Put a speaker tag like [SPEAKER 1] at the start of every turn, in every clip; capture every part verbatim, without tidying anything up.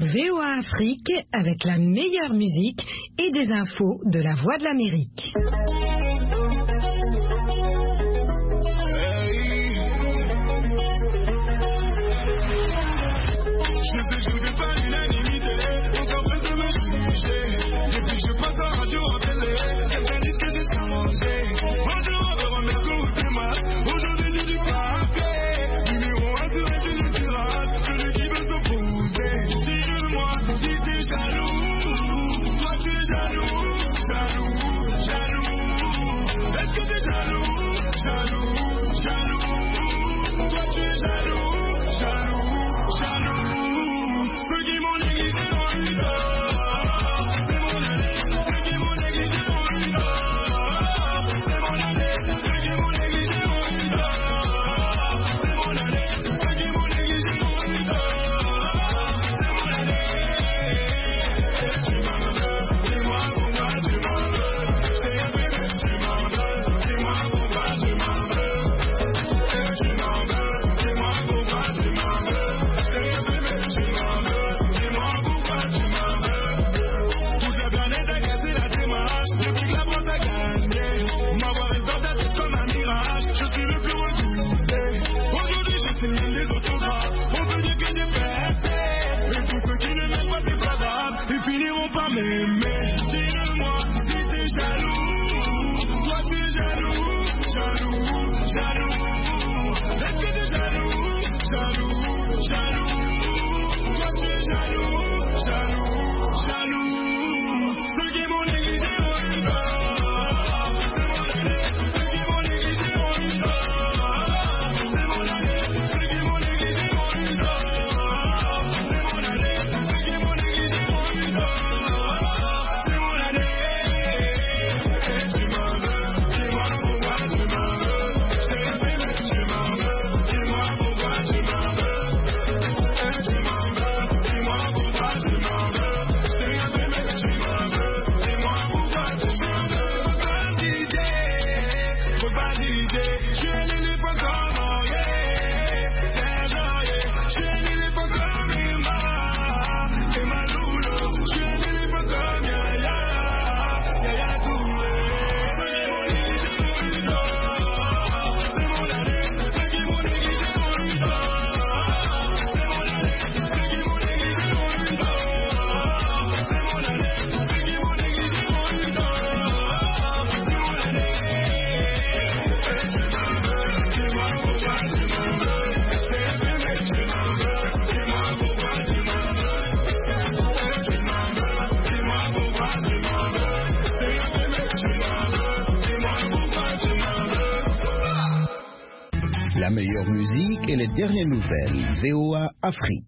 [SPEAKER 1] V O A Afrique avec la meilleure musique et des infos de la Voix de l'Amérique.
[SPEAKER 2] La meilleure musique et les dernières nouvelles. V O A Afrique.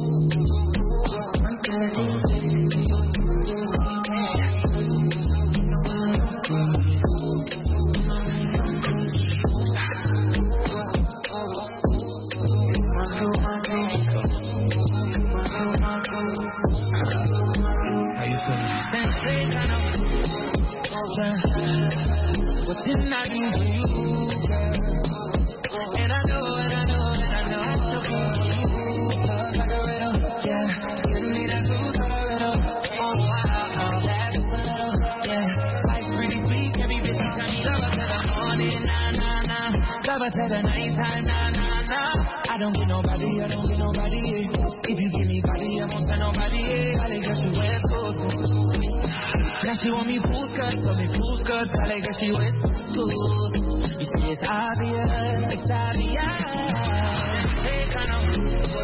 [SPEAKER 3] I don't get nobody, I don't get nobody, yeah. If you give me body, I won't tell nobody, yeah. I like that she wears clothes. Now she want me full cut, so me full cut. I like that she wears clothes. You see it's obvious, it's obvious. Hey, kind of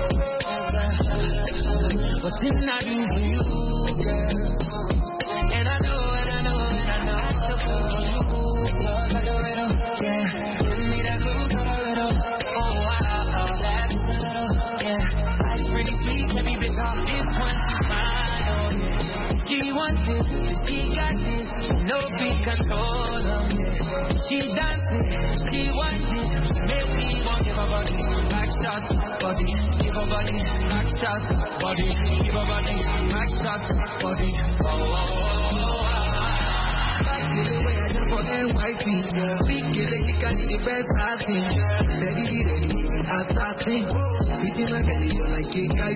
[SPEAKER 3] what's in that you for you, girl? And I know, and I know, and I know it's so for you. Love like a riddle, yeah. Give me that food, little. Oh, wow, that's a little, yeah. Life's pretty sweet, let me pick off this one. Smile, oh, yeah. She wants this, she got this. No free control, oh, yeah. She dances, she wants it. Make me want give her body, back shots, body, give her body, back shots, body, give her body, back shots, body. Oh, oh, oh, oh. The way I jump for N Y C, big electrically the best I think. Ready, ready, assassin. Beating my belly, you're like a guy